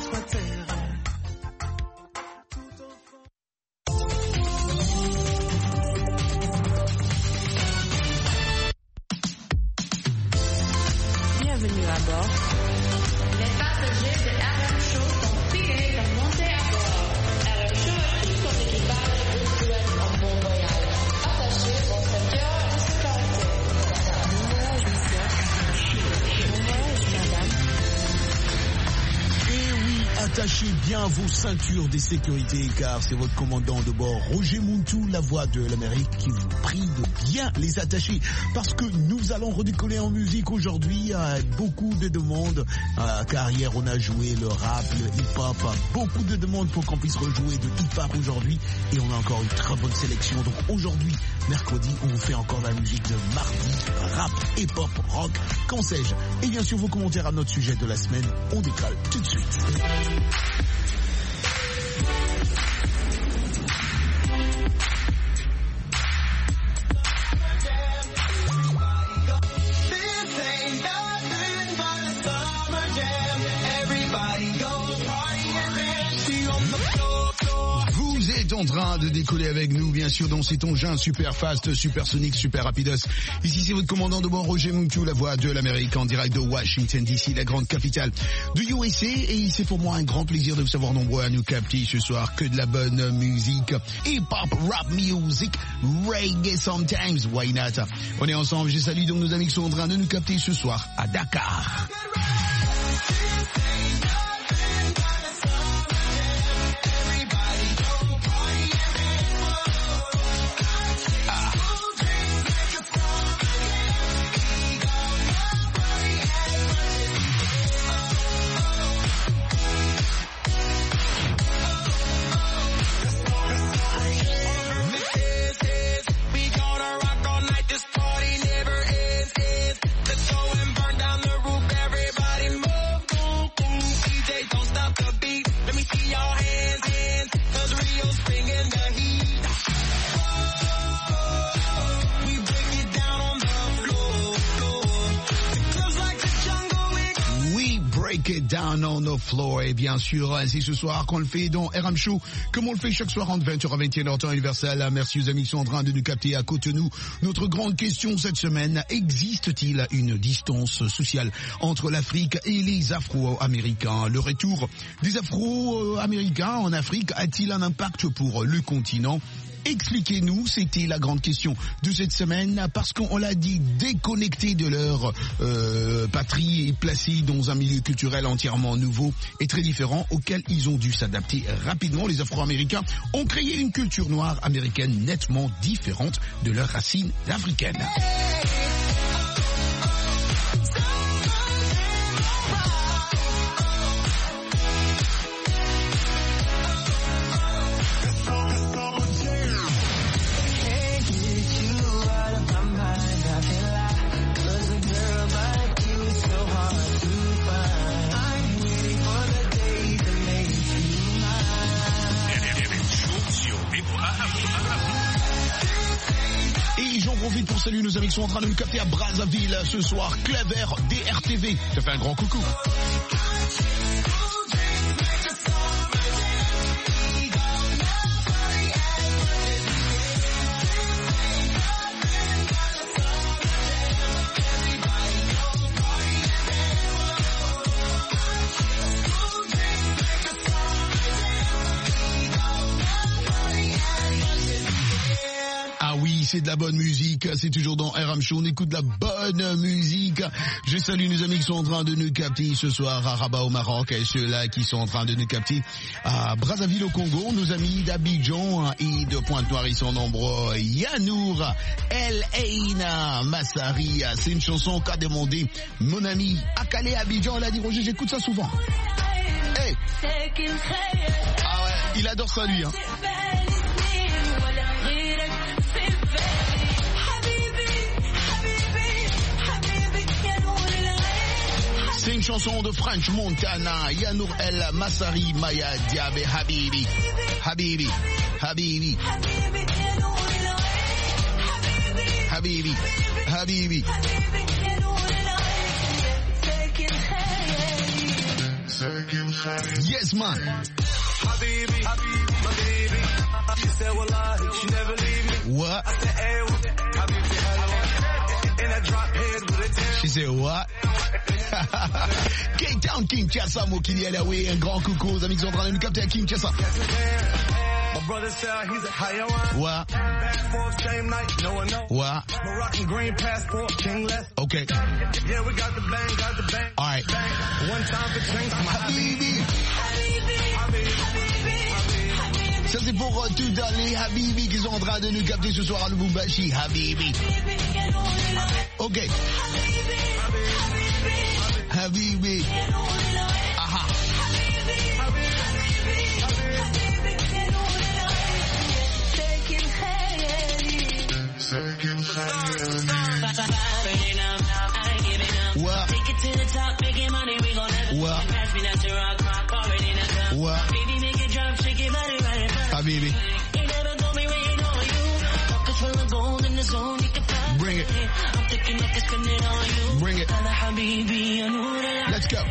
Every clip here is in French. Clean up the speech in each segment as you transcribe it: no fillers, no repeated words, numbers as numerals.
Bienvenue à bord. Les passagers de RM Show sont priés de monter à bord. RM Show et tout son équipage vous souhaitent un bon voyage. Attachez vos ceintures de sécurité. Bon voyage, monsieur. Bon voyage, madame. Et oui, attachez bien vos ceintures de sécurité car c'est votre commandant de bord, Roger Muntou, la voix de l'Amérique, qui vous prie de bien les attacher parce que nous allons redécoller en musique aujourd'hui. Beaucoup de demandes car hier on a joué le rap, le hip-hop, beaucoup de demandes pour qu'on puisse rejouer de hip-hop aujourd'hui et on a encore une très bonne sélection. Donc aujourd'hui, mercredi, on vous fait encore de la musique de mardi, rap, hip-hop, rock, qu'en sais-je. Et bien sûr vos commentaires à notre sujet de la semaine, on décolle tout de suite. Vous êtes en train de décoller avec nous, bien sûr, dans cet engin super fast, super sonique, super rapidos. Ici, c'est votre commandant de bord, Roger Muntou, la voix de l'Amérique, en direct de Washington DC, la grande capitale de USA. Et c'est pour moi un grand plaisir de vous savoir nombreux à nous capter ce soir. Que de la bonne musique, hip-hop, rap music, reggae sometimes, why not? On est ensemble, je salue donc nos amis qui sont en train de nous capter ce soir à Dakar. Down on the floor. Et bien sûr, c'est ce soir qu'on le fait dans RM Show, comme on le fait chaque soir entre 20h à 21h temps universel. Merci aux amis qui sont en train de nous capter à Cotonou. Notre grande question cette semaine, existe-t-il une distance sociale entre l'Afrique et les Afro-Américains? Le retour des Afro-Américains en Afrique a-t-il un impact pour le continent? Expliquez-nous, c'était la grande question de cette semaine, parce qu'on l'a dit, déconnectés de leur patrie et placés dans un milieu culturel entièrement nouveau et très différent auquel ils ont dû s'adapter rapidement. Les Afro-Américains ont créé une culture noire américaine nettement différente de leurs racines africaines. Pour saluer nos amis qui sont en train de nous capter à Brazzaville ce soir. Clever, DRTV, ça fait un grand coucou. C'est de la bonne musique, c'est toujours dans RM Show, on écoute de la bonne musique. Je salue nos amis qui sont en train de nous capter ce soir à Rabat au Maroc et ceux-là qui sont en train de nous capter à Brazzaville au Congo, nos amis d'Abidjan et de Pointe-Noire, ils sont nombreux. Yanour, El Aina, Massari, c'est une chanson qu'a demandé mon ami Akale Abidjan, elle a dit Roger, j'écoute ça souvent. Hey. Ah ouais, il adore ça lui hein. C'est une chanson de French Montana, Yanour El Massari, Maya Diabe, Habibi, Habibi, Habibi, Habibi, Habibi. Yes, man. Habibi, my baby. She said, wallahi, she never leave me. What? I said, hey, Habibi, hello. In a drop head with a 10. She said what? K-Town Kinshasa, Mokili oui, un grand coucou aux amis qui sont en train de nous capter à Kinshasa. My brother said he's a Hayawan. What? Back forth, same night, no one knows. What? Moroccan green passport, kingless. Okay. Yeah, we got the bang. All right. Bang. One time for drinks, my Habibi. Ça c'est pour tous les Habibi qui sont en train de nous capter ce soir à Lubumbashi. Habibi. Ok. Habibi. Aha. What? What? What? Habibi. Bring it. Bring it. Let's go.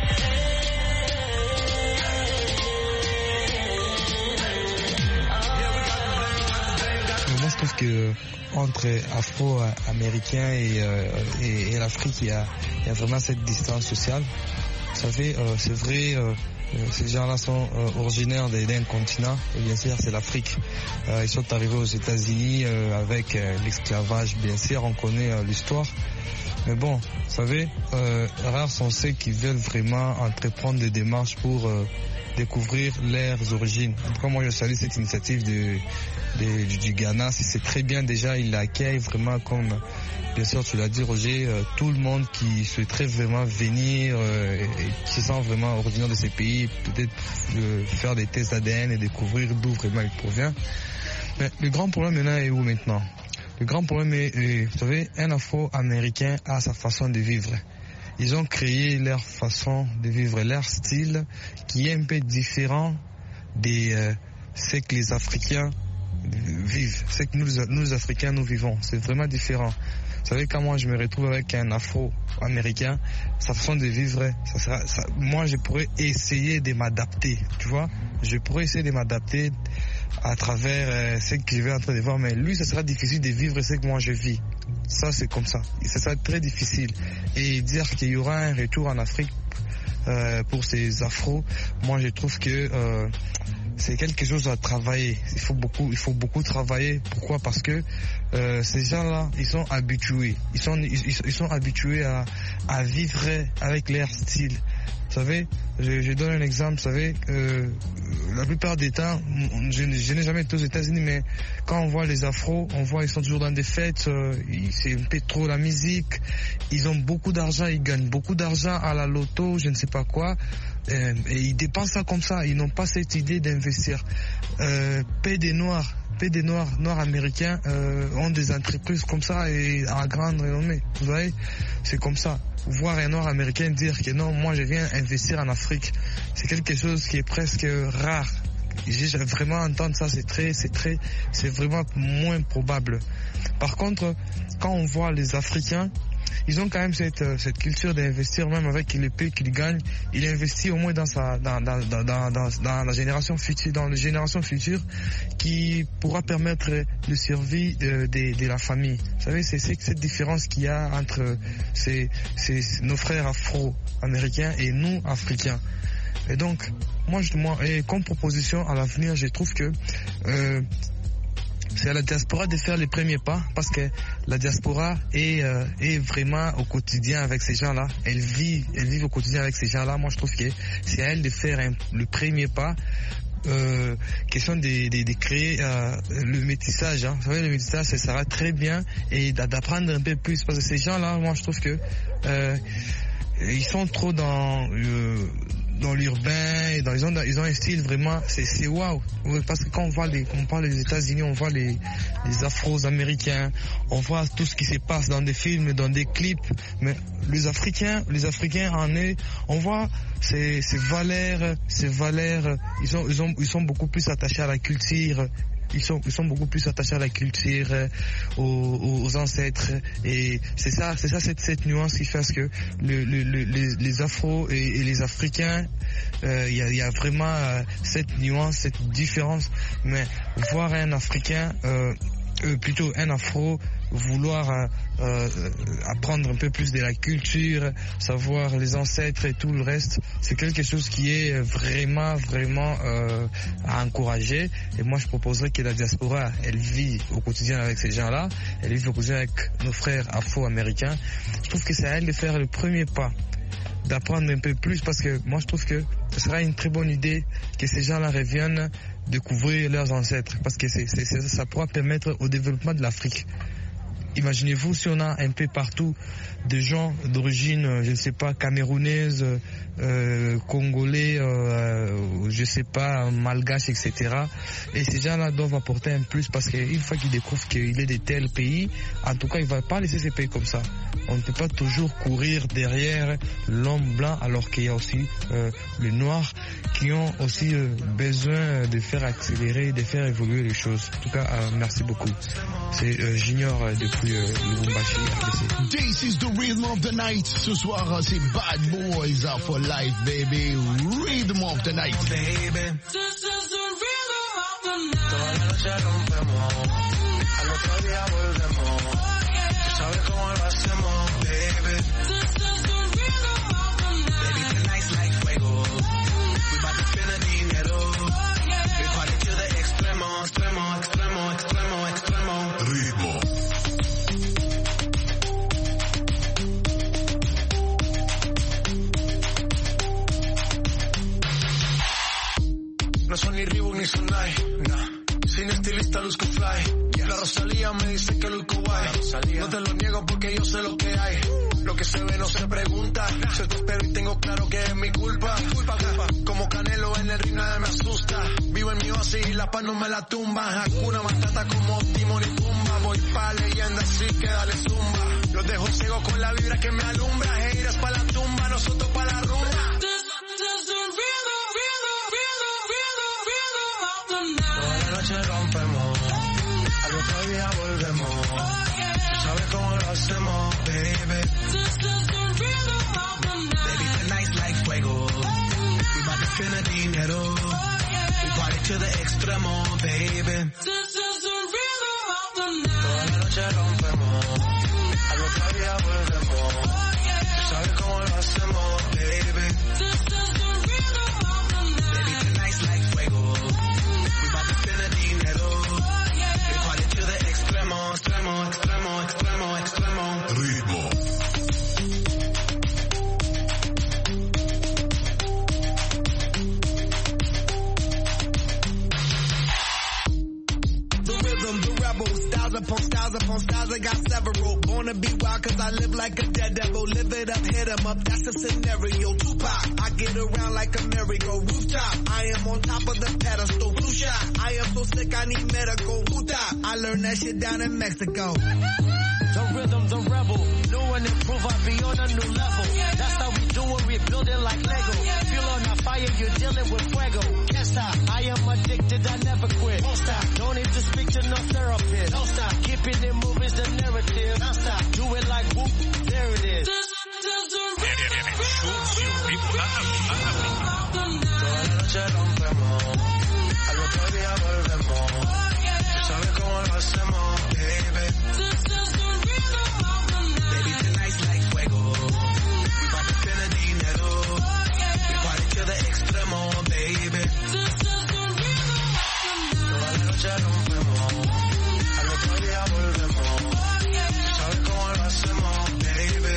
Moi, je trouve que entre Afro-Américains et l'Afrique, il y a vraiment cette distance sociale. Vous savez, c'est vrai, ces gens-là sont originaires d'un continent, et bien sûr, c'est l'Afrique. Ils sont arrivés aux États-Unis avec l'esclavage, bien sûr, on connaît l'histoire. Mais bon, vous savez, rares sont ceux qui veulent vraiment entreprendre des démarches pour découvrir leurs origines. En tout cas, moi, je salue cette initiative du Ghana. C'est très bien déjà, il l'accueille vraiment comme, bien sûr, tu l'as dit, Roger, tout le monde qui souhaiterait vraiment venir et qui se sent vraiment originaire de ces pays, peut-être faire des tests ADN et découvrir d'où vraiment il provient. Mais le grand problème maintenant est où maintenant? Le grand problème est, vous savez, un Afro-Américain a sa façon de vivre. Ils ont créé leur façon de vivre, leur style qui est un peu différent de ce que les Africains vivent, ce que nous Africains nous vivons. C'est vraiment différent. Vous savez, quand moi je me retrouve avec un Afro-Américain, sa façon de vivre, moi je pourrais essayer de m'adapter, tu vois. Je pourrais essayer de m'adapter à travers ce que je vais en train de voir, mais lui, ça sera difficile de vivre ce que moi je vis. Ça, c'est comme ça. Et ça sera très difficile. Et dire qu'il y aura un retour en Afrique pour ces Afros, moi je trouve que c'est quelque chose à travailler. Il faut beaucoup travailler. Pourquoi? Parce que ces gens-là, ils sont habitués. Ils sont habitués à vivre avec leur style. Vous savez, je donne un exemple. Vous savez, la plupart des temps, je n'ai jamais été aux États-Unis, mais quand on voit les Afros, on voit ils sont toujours dans des fêtes. C'est un peu trop la musique. Ils ont beaucoup d'argent, ils gagnent beaucoup d'argent à la loto, je ne sais pas quoi. Et ils dépensent ça comme ça. Ils n'ont pas cette idée d'investir. Des Noirs américains ont des entreprises comme ça et à grande renommée. Vous voyez, c'est comme ça. Voir un Noir américain dire que non, moi je viens investir en Afrique, c'est quelque chose qui est presque rare. J'ai vraiment entendre ça, c'est vraiment moins probable. Par contre, quand on voit les Africains, ils ont quand même cette culture d'investir, même avec le peu qu'ils gagnent. Il investit au moins dans la génération future, qui pourra permettre le survie de la famille. Vous savez, c'est cette différence qu'il y a entre nos frères afro-américains et nous, africains. Et donc, moi, comme proposition à l'avenir, je trouve que c'est à la diaspora de faire les premiers pas, parce que la diaspora est vraiment au quotidien avec ces gens-là. Elle vit au quotidien avec ces gens-là. Moi, je trouve que c'est à elle de faire le premier pas. Question de créer le métissage. Vous savez, le métissage, ça sera très bien, et d'apprendre un peu plus, parce que ces gens-là, moi, je trouve que ils sont trop dans l'urbain et ils ont un style vraiment, c'est waouh. Parce que quand on parle des États-Unis, on voit les Afro-Américains, on voit tout ce qui se passe dans des films, dans des clips. Mais les Africains en eux, on voit ces valeurs, ils sont beaucoup plus attachés à la culture. Ils sont beaucoup plus attachés à la culture, aux ancêtres, et c'est ça cette nuance qui fait que les Afro et les Africains, il y a vraiment cette nuance, cette différence. Mais voir un Africain, plutôt un Afro, vouloir apprendre un peu plus de la culture, savoir les ancêtres et tout le reste, c'est quelque chose qui est vraiment à encourager. Et moi je proposerais que la diaspora, elle vit au quotidien avec ces gens-là, elle vit au quotidien avec nos frères afro-américains. Je trouve que c'est à elle de faire le premier pas, d'apprendre un peu plus, parce que moi je trouve que ce sera une très bonne idée que ces gens-là reviennent découvrir leurs ancêtres, parce que ça pourra permettre au développement de l'Afrique. Imaginez-vous si on a un peu partout des gens d'origine, je ne sais pas, camerounaise, congolais, je ne sais pas, malgache, etc. Et ces gens-là doivent apporter un plus, parce qu'une fois qu'ils découvrent qu'il est de tels pays, en tout cas, ils ne vont pas laisser ces pays comme ça. On ne peut pas toujours courir derrière l'homme blanc, alors qu'il y a aussi les noirs qui ont aussi besoin de faire accélérer, de faire évoluer les choses. En tout cas, merci beaucoup. C'est Junior depuis Lubumbashi, RDC. This is the rhythm of the night. Ce soir, c'est Bad Boys are for life, baby. Rhythm of the night. Baby. This is the rhythm of the night. Toda la noche rompemos, al otro día volvemos. Tú sabes cómo lo hacemos, baby. This is the rhythm of the night. Baby, tonight's like fuego. We bout to spend the dinero. We party to the extremo, extremo, extremo, extremo, extremo. Ritmo. No son ni Reebok ni Sonai, nah. Sin estilista luzco fly, yes. La Rosalía me dice que luzco guay. No te lo niego porque yo sé lo que hay. Lo que se ve no se pregunta, nah. Yo te espero y tengo claro que es mi culpa. Como Canelo en el ring nada me asusta. Vivo en mi oasis y la paz no me la tumba. Hakuna Matata como Timón y Pumba. Voy pa' leyenda así que dale zumba. Los dejo ciego con la vibra que me alumbra. Haters pa' la tumba, nosotros pa' la rumba. Rompemos, al otro día volvemos. Tú sabes cómo lo hacemos, baby. Baby, tonight's like fuego. We bout to spend the dinero. We party to the extremo, baby. Toda la noche rompemos, al otro día volvemos. Tú sabes cómo lo hacemos, baby. Baby, tonight's like fuego. Extremo, extremo, extremo, extremo. Ritmo. The rhythm, the rebel, styles upon styles upon styles, I got several. Born to be wild cause I live like a dead devil. Live it up, hit 'em up, that's a scenario. Tupac, I get around like a merry-go. Rooftop, I am on top of the pedestal. Blue shot, I am so sick I need medical. Hootah, I learned that shit down in Mexico. The rhythm, the rebel, new and improve, I be on a new level. That's how we do it, we build it like Lego. Feel on a fire, you're dealing with fuego. Can't stop, I am addicted, I never quit. Won't stop, don't need to speak to no therapist. Don't stop, keeping it moving's the narrative. Don't stop, do it like whoop, there it is. Toda la noche rompemos, al otro día volvemos. Tú sabes cómo lo hacemos, baby. Baby, tonight's like fuego. We bout to spend the dinero. We party to the extremo, baby. Toda la noche rompemos, al otro día volvemos. Tú sabes cómo lo hacemos, baby.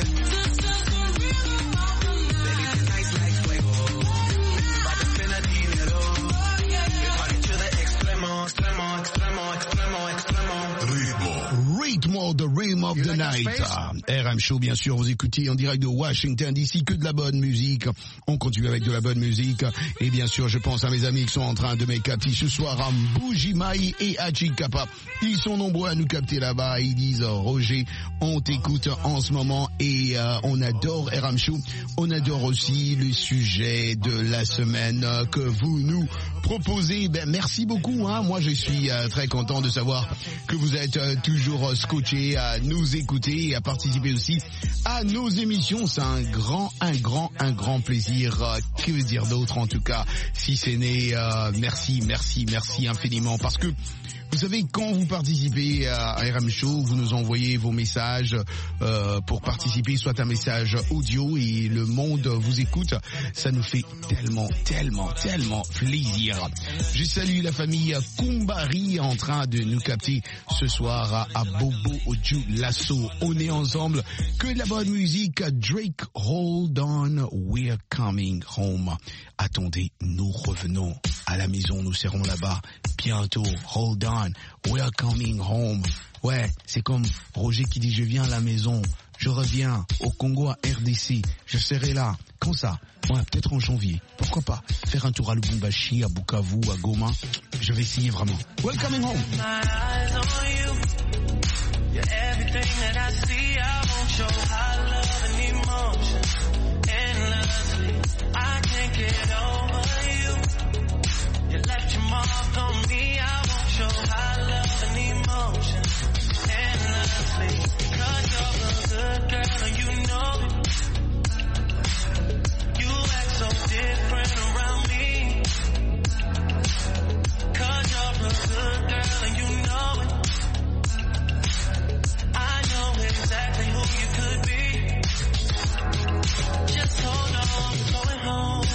Baby, tonight's like fuego. We bout to spend the dinero. We party to the extremo, extremo, extremo, extremo, extremo. Ritmo. Ritmo, the the night. RM Show, bien sûr, vous écoutez en direct de Washington DC, que de la bonne musique. On continue avec de la bonne musique. Et bien sûr, je pense à mes amis qui sont en train de me capter ce soir à Mbujimai et à Chikapa. Ils sont nombreux à nous capter là-bas. Ils disent, Roger, on t'écoute en ce moment et on adore RM Show. On adore aussi le sujet de la semaine que vous nous proposez. Ben, merci beaucoup. Moi, je suis très content de savoir que vous êtes toujours scotchés à nous écouter et à participer aussi à nos émissions. C'est un grand plaisir. Que dire d'autre en tout cas, si c'est né, merci infiniment, parce que vous savez, quand vous participez à RM Show, vous nous envoyez vos messages pour participer, soit un message audio et le monde vous écoute. Ça nous fait tellement plaisir. Je salue la famille Kumbari en train de nous capter ce soir à Bobo Oju Lasso. On est ensemble. Que de la bonne musique. Drake, Hold On, We're Coming Home. Attendez, nous revenons à la maison, nous serons là-bas bientôt. Hold on, we're coming home. Ouais, c'est comme Roger qui dit je viens à la maison, je reviens au Congo à RDC, je serai là. Quand ça? Ouais, peut-être en janvier. Pourquoi pas faire un tour à Lubumbashi, à Bukavu, à Goma. Je vais essayer vraiment. We're coming home. I can't get over you. You left your mark on me. I won't show high love and emotion endlessly. 'Cause you're a good girl and you know it. You act so different around me. 'Cause you're a good girl and you know it. I know exactly who you could be. Just hold on, we're going home.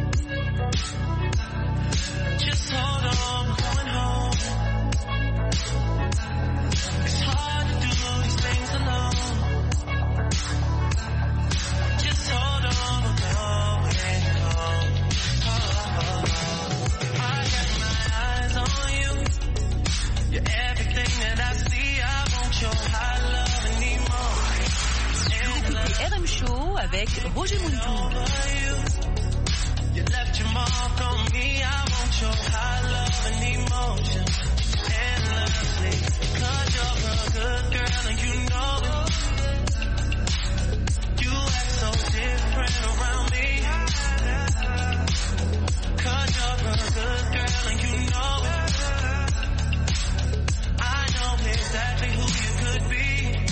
Just hold on, we're going home. It's hard to do these things alone. Just hold on, we're going home. I got my eyes on you. You're everything that I see. I want your high love and emotion. Écoutez RM Show avec Roger Muntou. You left your mark on me. I want your high love and emotion endlessly. 'Cause you're a good girl and you know it. You act so different around me. 'Cause you're a good girl and you know it. I know exactly who you could be.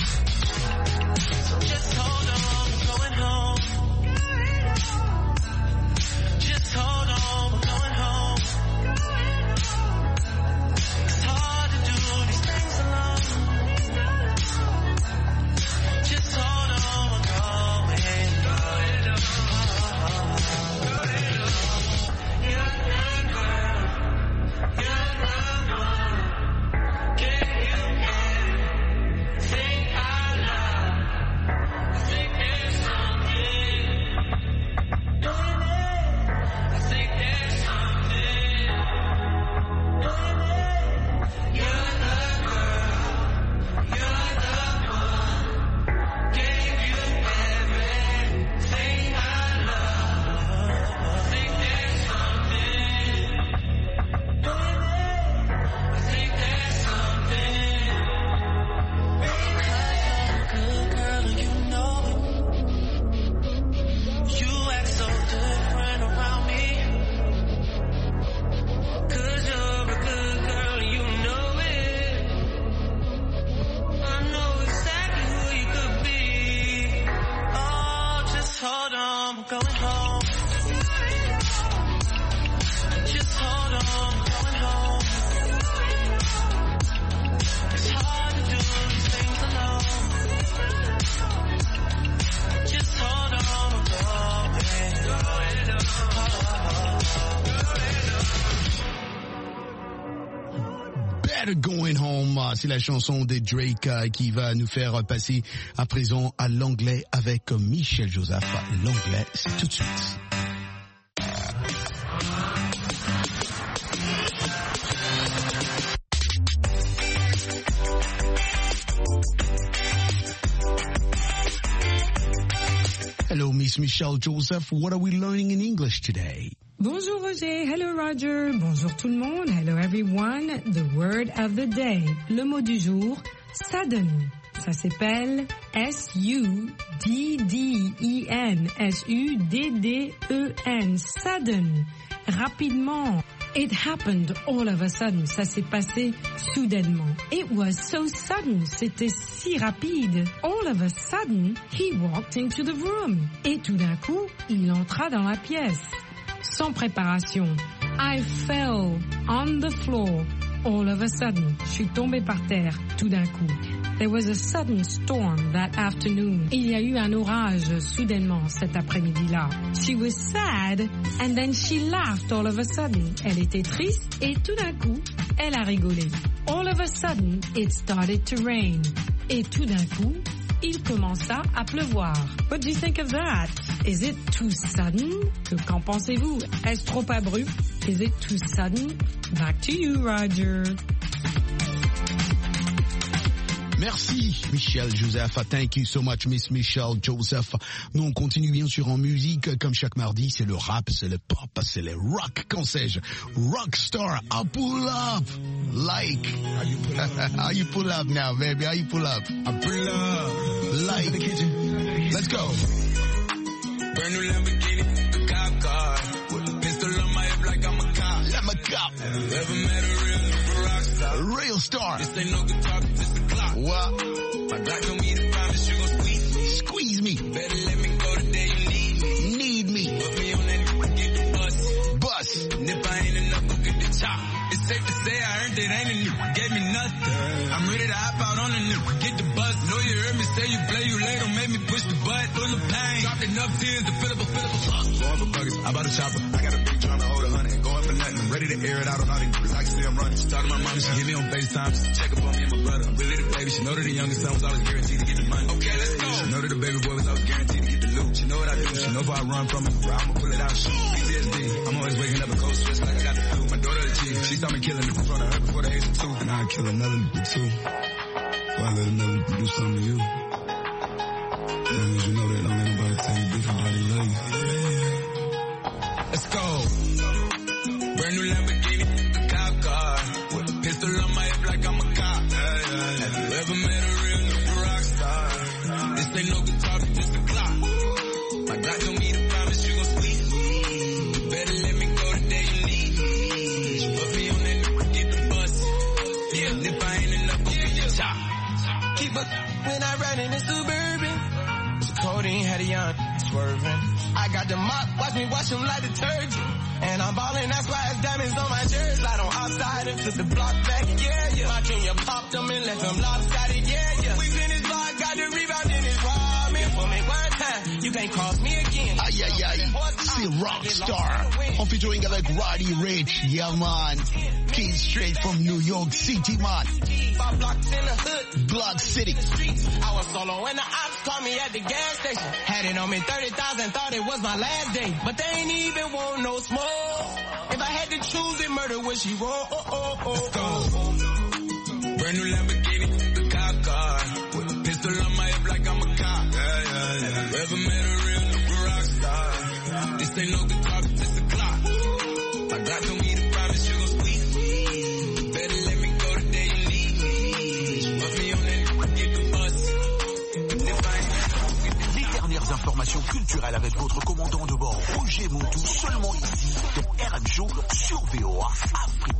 So just hold on, we're going home. Just hold on, we're going home. It's hard to do these things alone. Just hold on, we're going Going Home, c'est la chanson de Drake qui va nous faire passer à présent à l'anglais avec Michel Joseph. L'anglais, c'est tout de suite. Miss Michelle Joseph. What are we learning in English today? Bonjour Roger, hello Roger, bonjour tout le monde, hello everyone. The word of the day, le mot du jour, sudden. Ça s'appelle S-U-D-D-E-N, S-U-D-D-E-N, sudden, rapidement. It happened all of a sudden, ça s'est passé soudainement. It was so sudden, c'était si rapide. All of a sudden, he walked into the room. Et tout d'un coup, il entra dans la pièce. Sans préparation. I fell on the floor. All of a sudden, je suis tombée par terre tout d'un coup. There was a sudden storm that afternoon. Il y a eu un orage soudainement cet après-midi-là. She was sad and then she laughed all of a sudden. Elle était triste et tout d'un coup, elle a rigolé. All of a sudden, it started to rain. Et tout d'un coup, il commença à pleuvoir. What do you think of that? Is it too sudden? Qu'en pensez-vous? Est-ce trop abrupt? Is it too sudden? Back to you, Roger. Merci, Michelle Joseph. Thank you so much, Miss Michelle Joseph. Nous, on continue bien sûr en musique. Comme chaque mardi, c'est le rap, c'est le pop, c'est le rock. Qu'en sais-je? Rockstar, I pull up. Like. How you pull up now, baby? How you pull up? I pull up. Like. Let's go. Brand new Lamborghini, a cop car. With a pistol on my hip like I'm a cop. I'm a cop. Have you ever met a real rock star? A real star. This ain't no guitar, just a clock. What? My God told me to promise you gon' squeeze me. Squeeze me. Better let me go the day you need me. Need me. Put me on that get the bus. Bus. And if I ain't enough, go get the chop. It's safe to say I earned it, ain't a new. Gave me nothing. I'm ready to hop out on the new. Get the bus. Know you heard me say you play, you late, don't make me push the butt. Full of pain. Dropped enough tears to fill up a fuck. Going for buggers, I bought a chopper. I got a big drum to hold 100. Going for nothing, I'm ready to air it out on all these. Like say I'm running. She talked to my mom, she hit me on FaceTime. Just to check up on me and my brother. I'm really the baby. She know that the youngest son was always guaranteed to get the money. Okay, let's go. She know that the baby boy was always guaranteed to get the loot. She know what I do. She know if I run from it, I'ma pull it out and shoot. PTSD, I'm always waking up a cold sweats like I got the flu. My daughter the chief, she saw me killing it in front of her before the age of 2. And I'd kill another nigga too. Or I let another nigga do something to you. As long as you know that, don't let nobody tell you different how they love you. Let's go. Brand new Lamborghini, a cop car. With a pistol on my hip like I'm a cop. Have you ever met a real rock star? This ain't no guitar, it's just a clock. My God told me to promise you gon' squeeze me. Better let me go the day you need me. Put me on that get the bus. Yeah, and if I ain't enough, go get your chop. Keep up when I ride in the Suburban. Codeine had a young swerving. I got the mop, watch me wash him like detergent. And I'm ballin', that's why it's diamonds on my jersey. Slide on outside and flip the block back, yeah. My junior popped them and left them lopsided, yeah. We finished block, got the rebound in his robbing. For me one time, you can't cross me again. Aïe aïe aïe, c'est Rockstar. En featuring avec Roddy Ricch, yeah man. Came straight from New York City, man. 5 blocks in the hood. Block City. I was solo when the ops called me at the gas station. Had it on me 30,000, thought it was my last day. But they ain't even want no smoke. If I had to choose it, murder would she roll? Let's go. Brand new Lamborghini, the cop car. With a pistol on my hip like I'm a cop. Have you ever met a real rock star? This ain't no guitar, it's just a clock. My God told me to promise you gon' squeeze me. Better let me go the day you need me. Put me on that get the bus. Les dernières informations culturelles avec votre commandant de bord Roger Moutou, seulement ici dans RM Show sur VOA Afrique.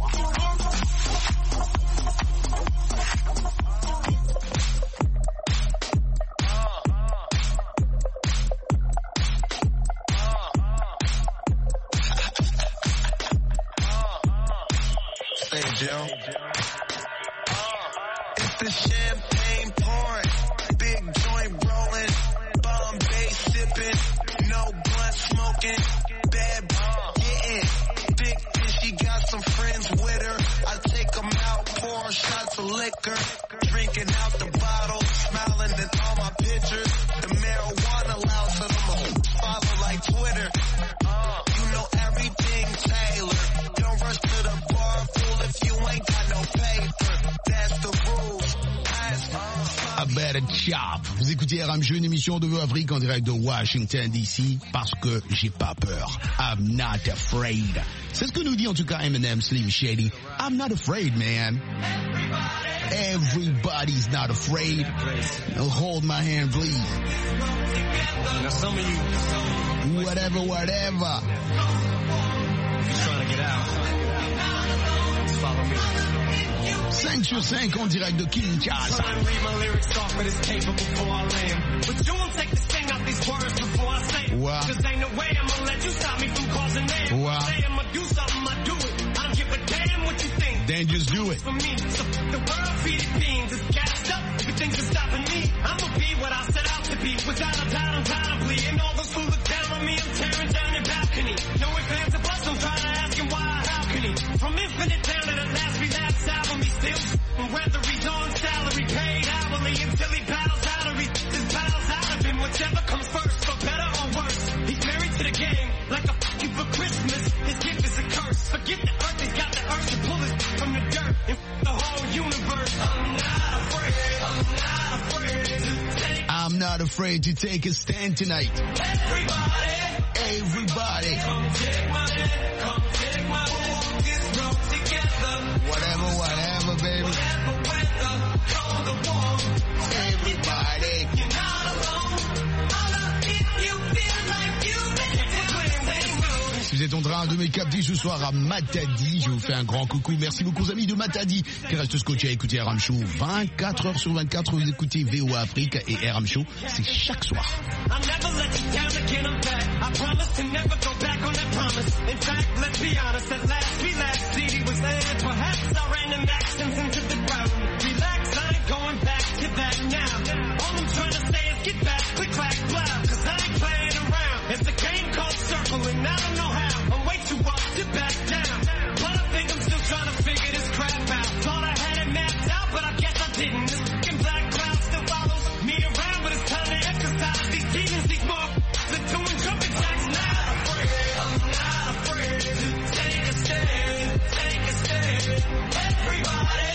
It's the champagne pouring, big joint rolling, Bombay sipping, no blunt smoking, bad getting, big fish, she got some friends with her. I take them out, pour shots of liquor, drinking out the bottle, smiling at all my pictures. The marijuana loud, so I'ma follow like Twitter. You know everything Taylor. Don't rush to the bar, fool, if you ain't got no paper. That's the rules. A bad Let it chop. Vous écoutez RM Show, une émission de Afrique en direct de Washington DC, parce que j'ai pas peur. I'm not afraid. C'est ce que nous dit en tout cas Eminem, Slim Shady. I'm not afraid, man. Everybody's not afraid. Now hold my hand, please. Now some of you, whatever. Just trying to get out. Just follow me. 5 sur 5 en direct de Kinshasa. Wow. Then just do it. The world feeding beans is gassed up. Everything's just stopping me. I'ma be what I set out to be. Without a doubt, undoubtedly. And all those who look down on me, I'm tearing down your balcony. No ifs, ands, or buts, I'm trying to ask him why, how can he? From infinite down to the last album, he's still whether he's on salary, paid hourly, until he bows out or he just bows out of him. Whichever comes first, for better or worse. He's married to the game, like a fuck you for Christmas. His gift is a curse. Forget the earth, he's got the urge to pull it from the dirt and the whole universe. I'm not afraid to take a stand tonight. Everybody. Come take my hand, come take my walk this road together. Whatever, baby. Whatever weather, cold or warm. Everybody. You're not alone. Holla if you feel like you've been playing. Si vous êtes en train de me capter ce soir à Matadi, je vous fais un grand coucou. Merci beaucoup aux amis de Matadi qui restent scotchés à écouter RM Show 24 heures sur 24. Vous écoutez VOA Afrique et RM Show, c'est chaque soir. I'll never let you down again, I'm back. I promise to never go back on that promise. In fact, let's be honest, at last we laughed. CD was there, perhaps our random accents into the ground. Relax, I ain't going back to that now. All I'm trying to say is get back, click, clack, blah. Cause I ain't playing around. It's a game called circling, I don't know how. I'm way too up to back down. But I think I'm still trying to figure this crap out. Thought I had it mapped out, but I guess I didn't. This fucking black cloud still follows me around, but it's time to exercise these demons, these marks. They're doing jumping jacks now. I'm not afraid to take a stand, take a stand. Everybody,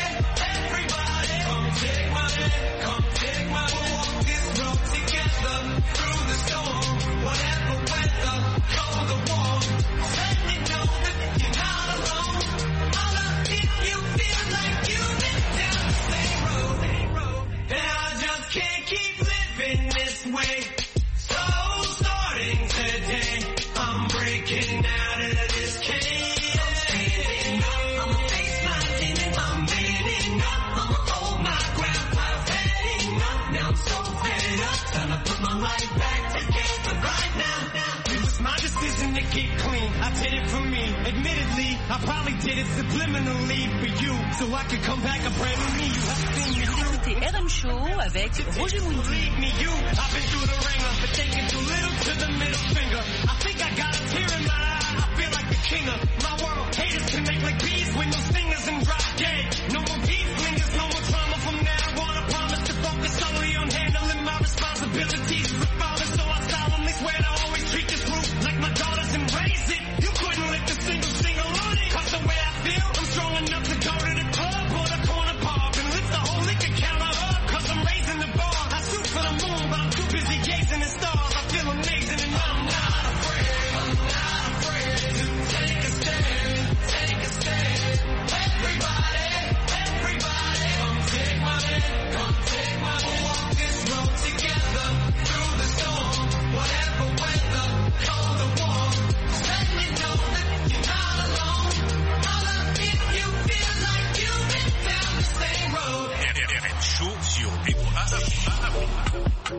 come take my hand, come take my walk this road together through the storm. Whatever weather, cold or warm. Let me know that you're not alone. Holla if you feel like you've been down the same road. And I just can't keep living this way. So starting today, I'm breaking out of this cage. I'm standing up, I'ma face my demons. I'm manning up, I'ma hold my ground. I'm heading up, now I'm so fed up. Time to put my life back together right now. It was my decision to get clean. I did it for me. Admittedly, I probably did it subliminally for you, so I could come back a brand new me. You have seen me. Écoutez RM Show avec Roger Mounty. Lead me, you. I've been through the ringer, but taking too little to the middle finger. I think I got a tear in my eye. I feel like the king of my world. Haters can make like bees with no stingers and drop dead. No more beef lingers, no more trauma from now on. I promise to focus solely on handling my responsibilities. Father, so I solemnly swear to always treat this group like my daughters and raise it. You couldn't lift a single on it. Cause the way I feel, I'm strong enough to go to the club or the corner bar and lift the whole liquor counter up. Cause I'm raising the bar. I shoot for the moon, but I'm too busy gazing at stars. I feel amazing and I'm not afraid. I'm not afraid to take a stand, take a stand. Everybody, come take my hand, come take my walk this road together through the storm. Whatever weather, cold or warm. Let me know that you're not alone. Holla if you feel like you've been down the same road. RM Show sur VOA Afrique.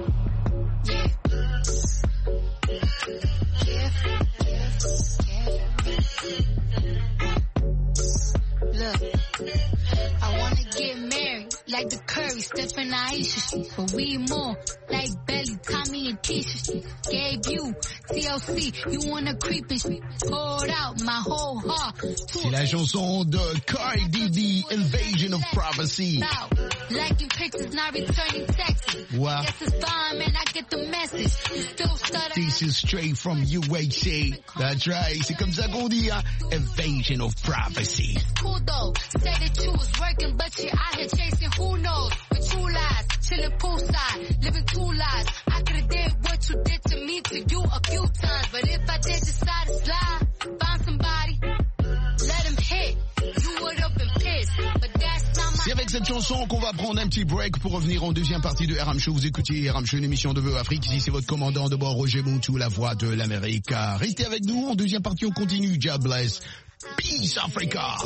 Look, I wanna get married like the Curry, Steph and Aisha shit. But we more like Belly, Tommy and Keisha shit. Gave you TLC, you wanna creep and shit. Poured out my whole heart. C'est la chanson de Cardi B, Invasion of Privacy. Liking pictures, not returning texts. Wow. Guess it's fine, man, I get the message. Still stutter. This is straight from UHC. That's right. C'est comme ça qu'on dit, hein? Invasion of Privacy. Cool though, say that you was working, but you're out here chasing Who knows? With true lies, chilling poolside, living two lives. I could've did what you did to me, to you a few times. But if I did decide to slide, find somebody, let him hit. You would've been pissed, but that's not my... C'est avec cette chanson qu'on va prendre un petit break pour revenir en deuxième partie de RM Show. Vous écoutez RM Show, une émission de VO Afrique. Ici, c'est votre commandant de bord, Roger Montou, la voix de l'Amérique. Restez avec nous. En deuxième partie, on continue. God bless. Peace, Africa.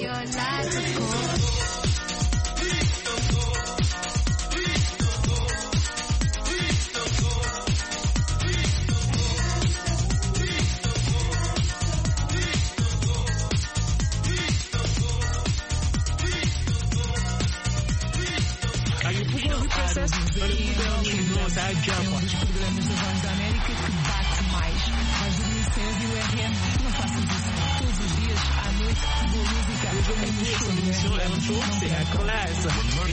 C'est la classe.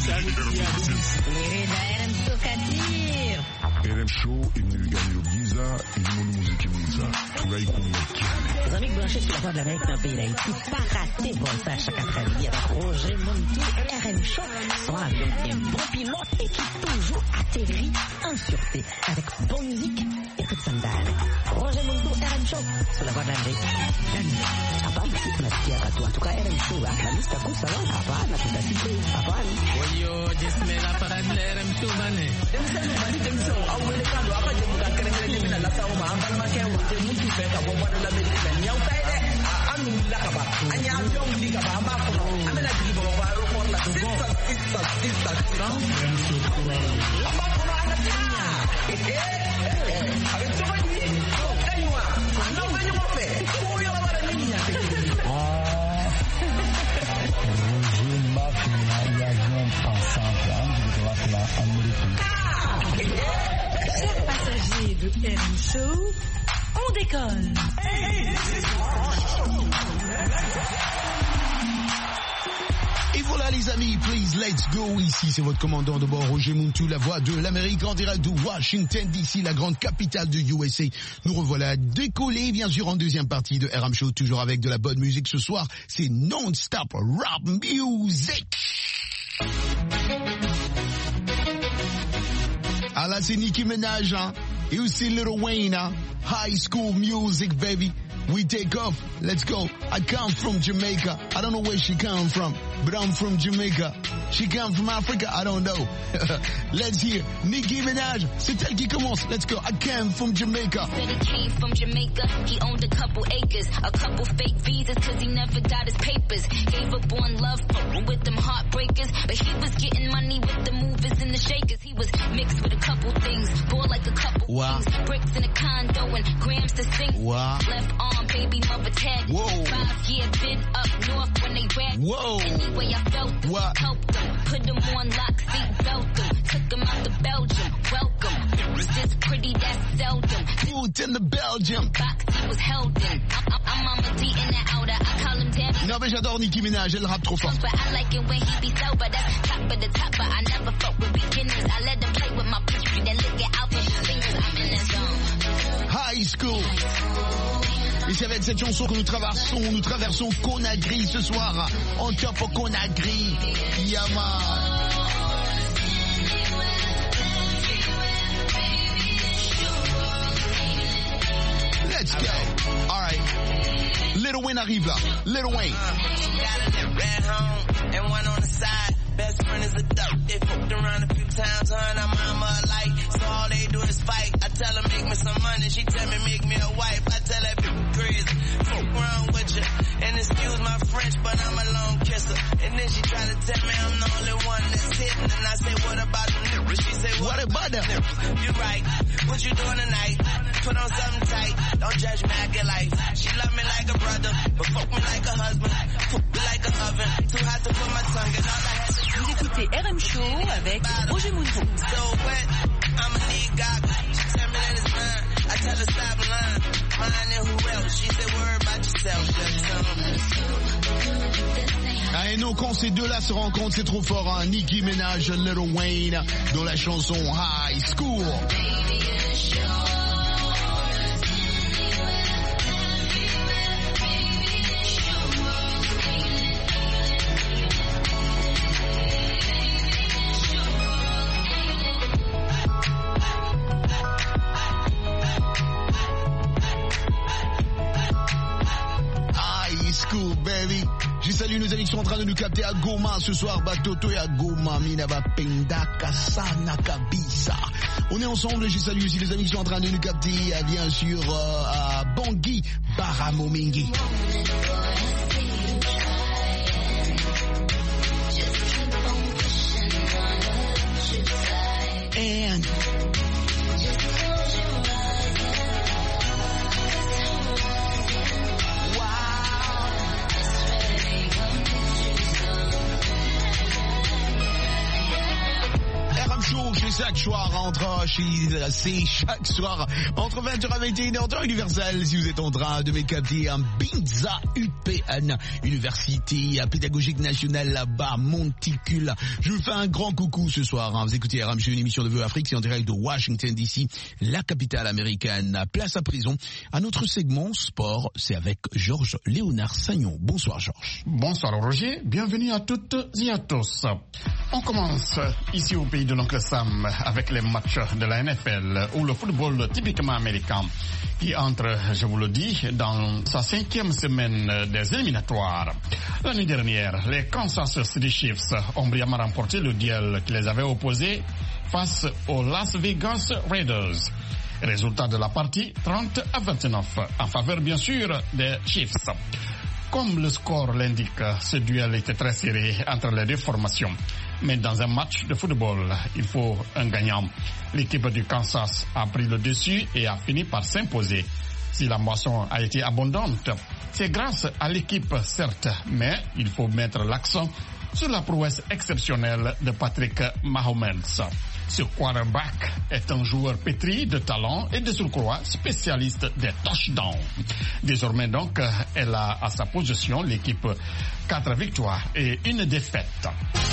RM Show imniliganiro byiza irimo n'umuziki mwiza turayikunda. Les amis branchés sur la voix de l'Amérique dans le pays d'Haïti, pas raté Voltage chaque après-midi avec Roger Montou, RM Show, son avion qui est bon pilote et qui toujours atterrit en sûreté avec bonne musique et toute sandale. Roger Montou, RM Show, sur la voix de l'Amérique. Hapana, si tunasikia katu, en tout cas RM Show, la lista kusawa, hapana, tutasikia, hapana. Oyo, jismela para RM Show, bane. Awelekando apa jemuka kere-kere mina la tawo ma ambal ma ke wote mutu fe ka bomba de la medicine nyaw tay de anu la ka ba anya yong li ka ba ma ko amena di bo ba ro ko la sista ama ko na ta avec to ni kanywa na ganyo mo fe ko yo la bara ni nya Chers passagers de RM Show, on décolle. Et voilà les amis, please let's go. Ici c'est votre commandant de bord Roger Montou, la voix de l'Amérique en direct de Washington DC, la grande capitale de USA. Nous revoilà décollés bien sûr en deuxième partie de RM Show, toujours avec de la bonne musique. Ce soir c'est non-stop rap music. Ah là c'est Nicki Minaj hein? Et aussi Lil Wayne hein? High School Music baby. We take off. Let's go. I come from Jamaica. I don't know where she come from, but I'm from Jamaica. She come from Africa. I don't know. Let's hear Nicki Minaj. C'est elle qui commence. Let's go. I came from Jamaica. Said he came from Jamaica. He owned a couple acres, a couple fake visas, cause he never got his papers. Gave up on love with them heartbreakers, but he was getting money with the movers and the shakers. He was mixed with a couple things, bought like a couple things, bricks in a condo and grams to sing. Left arm, baby mother tag. 5 year been up north when they rag. Anyway, I felt them, helped them, put them on lock, seat belt them, took them out to Belgium. Welcome, was this pretty, that's seldom. Moved in the Belgium. Box he was held in. I'm Mama D in the outer. I call him Daddy. Non mais j'adore Nicki Minaj, elle rappe trop fort. But I like it when he be sober. That's top of the top, but I never fuck with beginners. I let them play with my pussy, then lick it out for his fingers. I'm in the zone. High School. Et c'est avec cette chanson que nous traversons Conakry ce soir. En top au Conakry. Yama. Let's go. All right. Lil Wayne arrive là. Lil Wayne. Ran home and one on the side. Best friend is a duck. They fucked around a few times, her and her mama alike. So all they do is fight. I tell her make me some money. She tell me make me a wife. I tell her be crazy. Fuck around with you. And excuse my French, but I'm a long kisser. And then she try to tell me I'm the only one that's hitting. And I say, what about them nipples? She say, what about them nipples? You right. What you doing tonight? Put on something tight. Don't judge me, I get life. She love me like a brother, but fuck me like a husband. Fuck me like a oven. Too hot to put my tongue in. All I had to Vous écoutez RM Show avec Roger Montou. So wet, I'ma need God. She tell me that it's mine. I tell her stop lying. Mine and who else? She said worry about yourself. Ah et non, quand ces deux-là se rencontrent, c'est trop fort, hein. Nicki Minaj, Lil Wayne, dans la chanson High School. Je salue nos amis qui sont en train de nous capter à Goma ce soir. Batoto et à Goma, Minaba Penda, Kasana, Kabisa. On est ensemble. Je salue aussi les amis qui sont en train de nous capter, bien sûr, à Bangui, Baramomingi. And chaque soir chaque soir entre 20h et 21h temps universel. Si vous êtes en train de me capter un Binza UPN, Université Pédagogique Nationale là-bas, Monticule. Je vous fais un grand coucou ce soir. Vous écoutez RM Show, une émission de Vœux Afrique, c'est en direct de Washington DC, la capitale américaine. Place à prison. À notre segment sport, c'est avec Georges Léonard Sagnon. Bonsoir Georges. Bonsoir Roger, bienvenue à toutes et à tous. On commence ici au pays de l'oncle Sam avec les matchs de la NFL ou le football typiquement américain qui entre, je vous le dis, dans sa 5e semaine des éliminatoires. L'année dernière, les Kansas City Chiefs ont brillamment remporté le duel qui les avait opposés face aux Las Vegas Raiders. Résultat de la partie 30-29 en faveur bien sûr des Chiefs. Comme le score l'indique, ce duel était très serré entre les deux formations. Mais dans un match de football, il faut un gagnant. L'équipe du Kansas a pris le dessus et a fini par s'imposer. Si la moisson a été abondante, c'est grâce à l'équipe, certes, mais il faut mettre l'accent sur la prouesse exceptionnelle de Patrick Mahomes. Ce quarterback est un joueur pétri de talent et de surcroît spécialiste des touchdowns. Désormais donc, elle a à sa possession l'équipe 4 victoires et 1 défaite.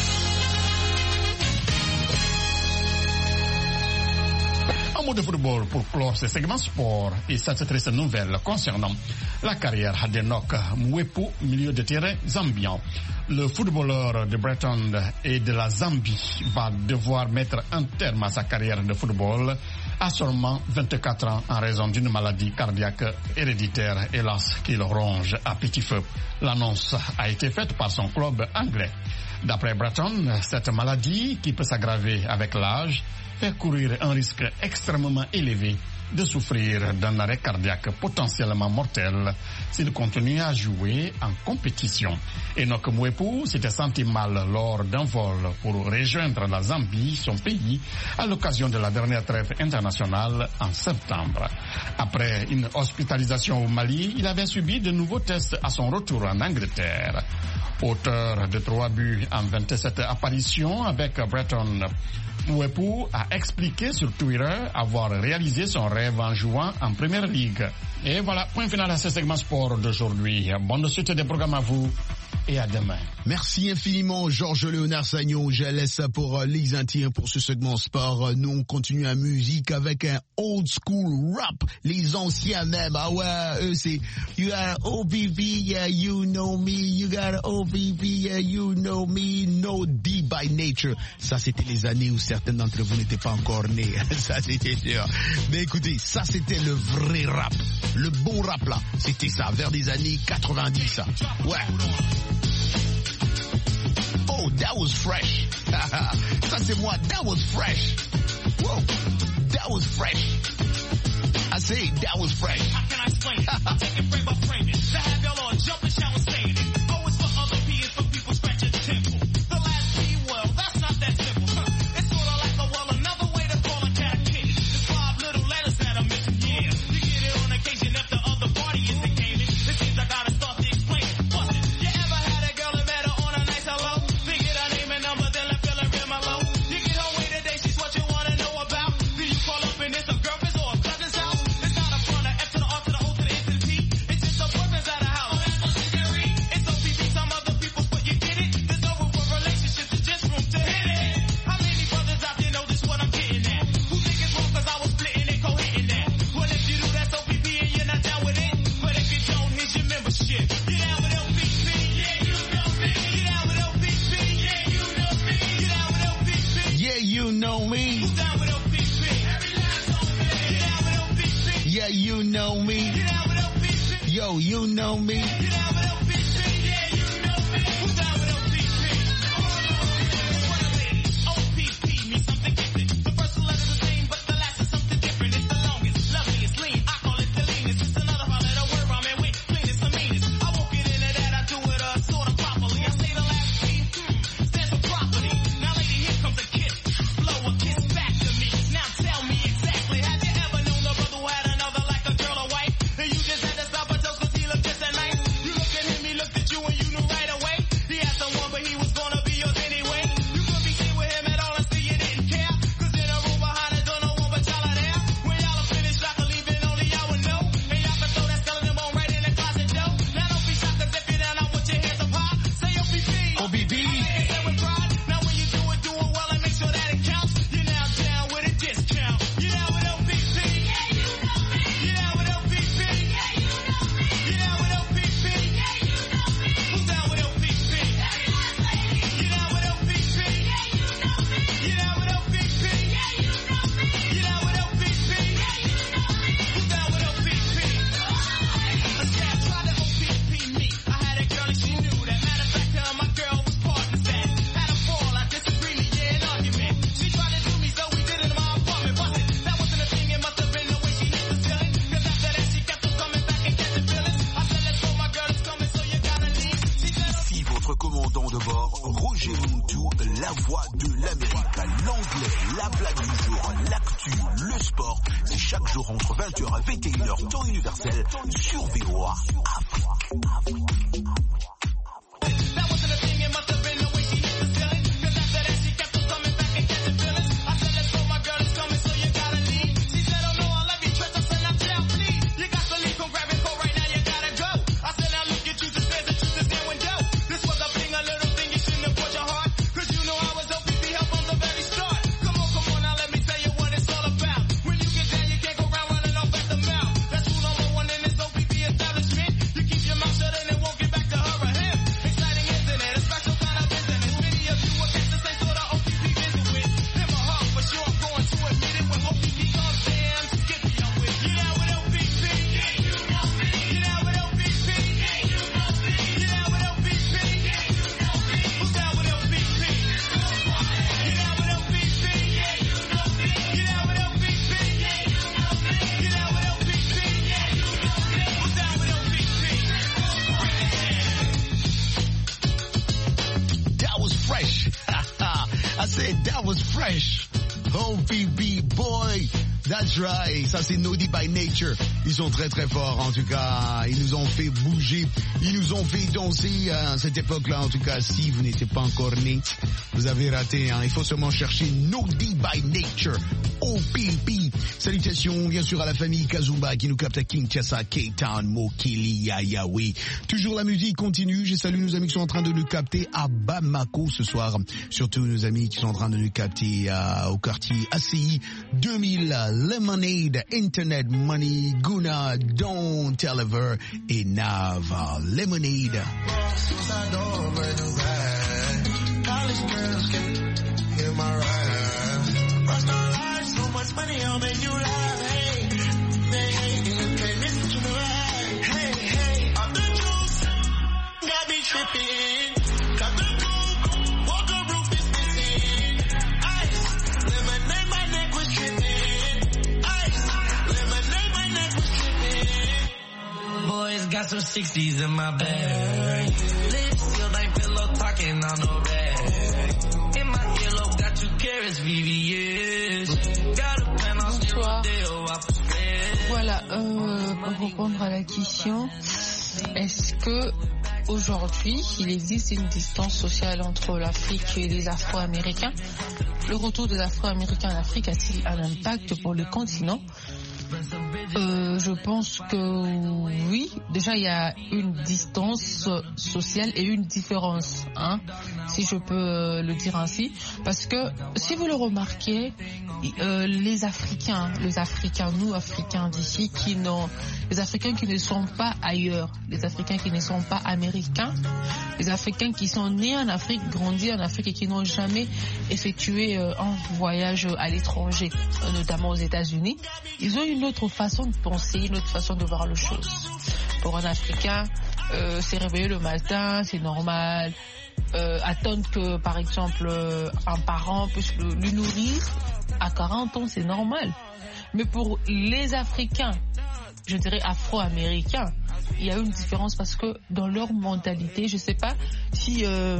Un mot de football pour clore ce segment sport et cette triste nouvelle concernant la carrière d'Enoch Mwepu, milieu de terrain zambien. Le footballeur de Breton et de la Zambie va devoir mettre un terme à sa carrière de football à seulement 24 ans en raison d'une maladie cardiaque héréditaire, hélas, qui le ronge à petit feu. L'annonce a été faite par son club anglais. D'après Breton, cette maladie, qui peut s'aggraver avec l'âge, fait courir un risque extrêmement élevé de souffrir d'un arrêt cardiaque potentiellement mortel s'il continue à jouer en compétition. Enoch Mwepu s'était senti mal lors d'un vol pour rejoindre la Zambie, son pays, à l'occasion de la dernière trêve internationale en septembre. Après une hospitalisation au Mali, il avait subi de nouveaux tests à son retour en Angleterre. Auteur de 3 buts en 27 apparitions avec Breton, Mwepu a expliqué sur Twitter avoir réalisé son rêve en jouant en Première Ligue. Et voilà, point final à ce segment sport d'aujourd'hui. Bonne suite des programmes à vous et à demain. Merci infiniment Georges Léonard Sagnon. Je laisse ça pour les intimes pour ce segment sport. Nous on continue la musique avec un old school rap. Les anciens même. Ah ouais, eux c'est You got OVV, yeah you know me. You got OVV, yeah you know me. No D by nature. Ça c'était les années où certains d'entre vous n'étaient pas encore nés. Ça c'était sûr. Mais écoutez, ça c'était le vrai rap. Le bon rap là, c'était ça, vers les années 90 ça. Ouais. Oh, that was fresh. Ça c'est moi, that was fresh. Whoa, that was fresh. I say that was fresh. How can I explain it? I take it frame by frame it. To have y'all on jump and shower saying it. Oh, it's for other P, it's for people scratching the temple. The last P, well, that's not that simple. It's sort of like a well, another way to call a cat kitty. There's 5 little letters that I'm missing, yeah. You get it on occasion if the other party isn't gaming. It seems I gotta start to explain it. Bust it. You ever had a girl that met her on a nice hello? Figured her name and number, then left feeling real mellow. You get her way today, she's what you wanna know about. Do you call up and it's a girlfriend's or a cousin's house? It's not a front, a F to the R to the O to the N to the T. It's just a boyfriend's at a house. Oh, that's what she's scary. It's OPP, some other people's, but you get it. There's no room for relationships, it's just room to hit it. How many brothers out there know this what I'm getting at? Who think it's wrong cause I was splitting and co-hitting that? Well, if you do, that's OPP and you're not down with it. But if you don't, here's your membership. Get down with LPP, yeah, you know me. Get down with LPP, yeah, you know me. Get down with LPP, Yeah, you know me. who's down with LPP? Every last on me. Get down with LPP, Yeah, you know me. get down with LPP. Yo, you know me. Get down with LPP, yeah, you know me. commandant de bord, Roger Montou, la voix de l'Amérique. L'anglais, la blague du jour, l'actu, le sport, c'est chaque jour entre 20h et 21h, temps universel, sur VOA Afrique. That's right, ça c'est Naughty by Nature. Ils sont très très forts en tout cas, ils nous ont fait bouger, ils nous ont fait danser à cette époque-là. En tout cas, si vous n'étiez pas encore né, vous avez raté, hein. Il faut seulement chercher Naughty by Nature, OPP. Salutations bien sûr à la famille Kazumba qui nous capte à Kinshasa, Cape Town, Mokili, Yayawe. Toujours la musique continue, je salue nos amis qui sont en train de nous capter à Bamako ce soir, surtout nos amis qui sont en train de nous capter au quartier ACI 2000, Lemonade, Internet Money, Guna, Don't Tell Ever et Nava. Lemonade. Got some 60s in my bag. Lips sealed, ain't pillow talking on no rag. In my earlobe, got 2 carats, VVS. Got a pen on still deal. Voilà, pour répondre à la question, est-ce que aujourd'hui il existe une distance sociale entre l'Afrique et les Afro-Américains? Le retour des Afro-Américains en Afrique a-t-il un impact pour le continent? Je pense que oui. Déjà, il y a une distance sociale et une différence, hein, si je peux le dire ainsi. Parce que, si vous le remarquez, les Africains, nous Africains d'ici, les Africains qui ne sont pas ailleurs, les Africains qui ne sont pas américains, les Africains qui sont nés en Afrique, grandis en Afrique et qui n'ont jamais effectué un voyage à l'étranger, notamment aux États-Unis, ils ont une autre façon de penser, une autre façon de voir les choses. Pour un Africain, se réveiller le matin, c'est normal. Attendre que, par exemple, un parent puisse le nourrir à 40 ans, c'est normal. Mais pour les Africains, je dirais afro-américains, il y a une différence parce que dans leur mentalité, je ne sais pas si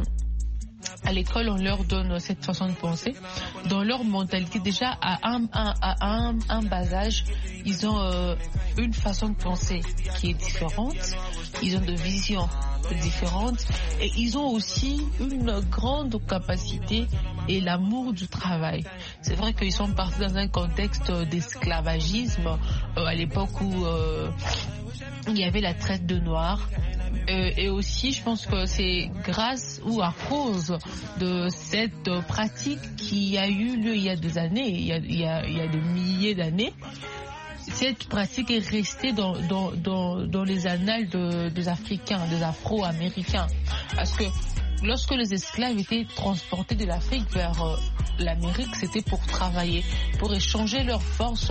à l'école on leur donne cette façon de penser. Dans leur mentalité, déjà à un bas âge, ils ont une façon de penser qui est différente. Ils ont des visions différentes et ils ont aussi une grande capacité et l'amour du travail. C'est vrai qu'ils sont partis dans un contexte d'esclavagisme à l'époque où il y avait la traite de noirs. Et aussi, je pense que c'est grâce ou à cause de cette pratique qui a eu lieu il y a des années, il y a des milliers d'années. Cette pratique est restée dans les annales des Africains, des Afro-Américains. Parce que lorsque les esclaves étaient transportés de l'Afrique vers l'Amérique, c'était pour travailler, pour échanger leurs forces,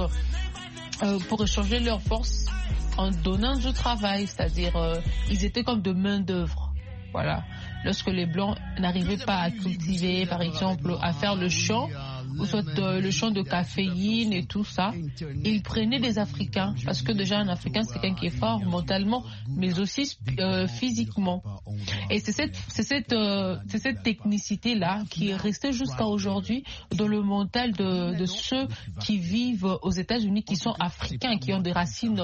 en donnant du travail, c'est-à-dire ils étaient comme de main d'œuvre. Voilà. Lorsque les Blancs n'arrivaient pas à cultiver, par exemple, à faire le champ, ou soit le champ de caféine et tout ça, il prenait des Africains, parce que déjà un Africain c'est quelqu'un qui est fort mentalement, mais aussi physiquement. Et c'est cette technicité-là qui est restée jusqu'à aujourd'hui dans le mental de ceux qui vivent aux États-Unis, qui sont africains, qui ont des racines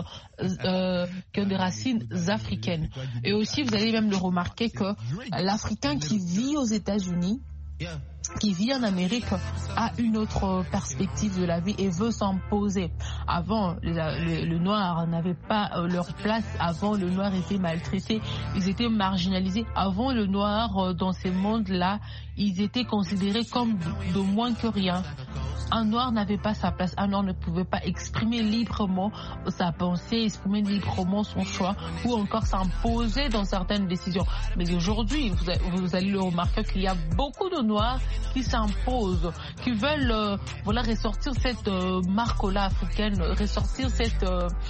africaines. Et aussi, vous allez même le remarquer que l'Africain qui vit aux États-Unis, qui vit en Amérique, a une autre perspective de la vie et veut s'imposer. Avant, le noir n'avait pas leur place. Avant, le noir était maltraité. Ils étaient marginalisés. Avant, le noir, dans ces mondes-là, ils étaient considérés comme de moins que rien. Un noir n'avait pas sa place. Un noir ne pouvait pas exprimer librement sa pensée, exprimer librement son choix, ou encore s'imposer dans certaines décisions. Mais aujourd'hui, vous allez le remarquer qu'il y a beaucoup de noirs qui s'imposent, qui veulent ressortir cette marque-là africaine, ressortir cette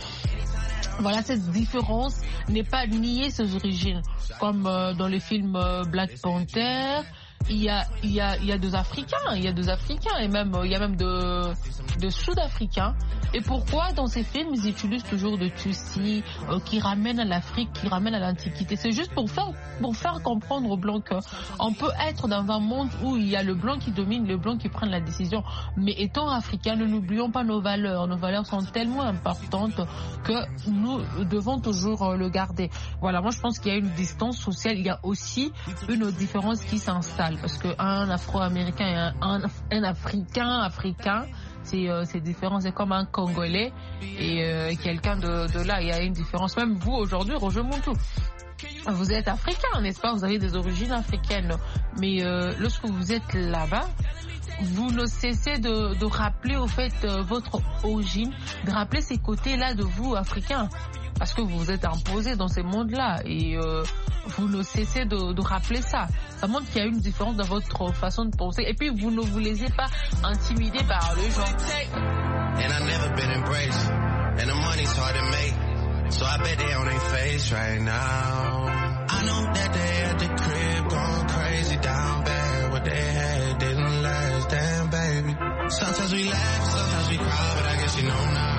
différence, n'est pas nier ses origines. Comme dans le film Black Panther, il y a deux Africains, et même il y a même de Sud-Africains. Et pourquoi dans ces films ils utilisent toujours de Tutsis qui ramènent à l'Afrique, qui ramènent à l'Antiquité? C'est juste pour faire comprendre aux Blancs qu'on peut être dans un monde où il y a le blanc qui domine, le blanc qui prend la décision. Mais étant africains, ne n'oublions pas nos valeurs. Nos valeurs sont tellement importantes que nous devons toujours le garder. Voilà, moi je pense qu'il y a une distance sociale, il y a aussi une différence qui s'installe. Parce qu'un Afro-Américain et un Africain, c'est différent. C'est comme un Congolais et quelqu'un de là. Il y a une différence. Même vous, aujourd'hui, Roger Muntu, vous êtes africain, n'est-ce pas? Vous avez des origines africaines. Mais lorsque vous êtes là-bas, vous ne cessez de rappeler au fait votre origine, de rappeler ces côtés-là de vous, africains. Parce que vous vous êtes imposé dans ces mondes-là et vous ne cessez de rappeler ça. Ça montre qu'il y a une différence dans votre façon de penser. Et puis vous ne vous laissez pas intimider par les gens. And I never been embraced, and the money's hard to make, so I bet they on their face right now. I know that they at the crib going crazy down bad. What they had didn't last, damn baby. Sometimes we laugh, sometimes we cry, but I guess you know now.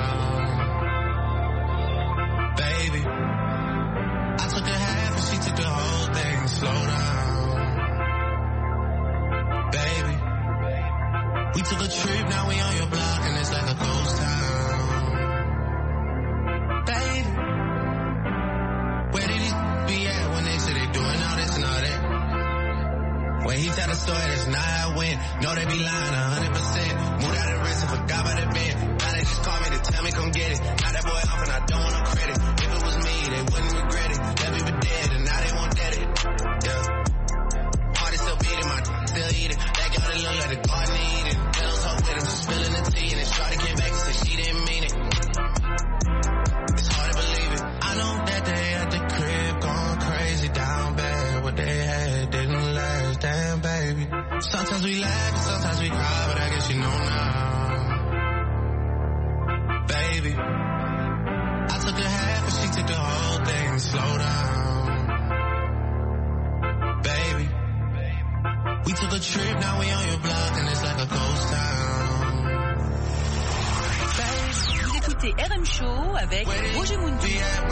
Baby, I took a half and she took the whole thing. Slow down, baby. We took a trip, now we on your block and it's like a ghost town. Baby, where did these be at when they say they doing all this and all that? When he tell the story, that's not how it went. No, they be lying 100%. Moved out of the rest and forgot about the bed. Now they just call me to tell me come get it. Now that boy off and I don't want no credit. If it was me, they wouldn't regret it. Left me for dead and now they won't get it. Yeah. Heart is still beating, my still eating. That girl that look like the garden eating. Pillows up with him, she's spilling the tea. And then Shawty came back and said she didn't mean it. It's hard to believe it. I know that they at the crib going crazy down bad. What they had didn't last, damn baby. Sometimes we laugh and sometimes we cry, but I guess you know now. Baby, I took a half and she took the whole thing. Slow down, baby. We took a trip, now we on your block and it's like a ghost town. Vous écoutez RM Show avec Roger Muntu.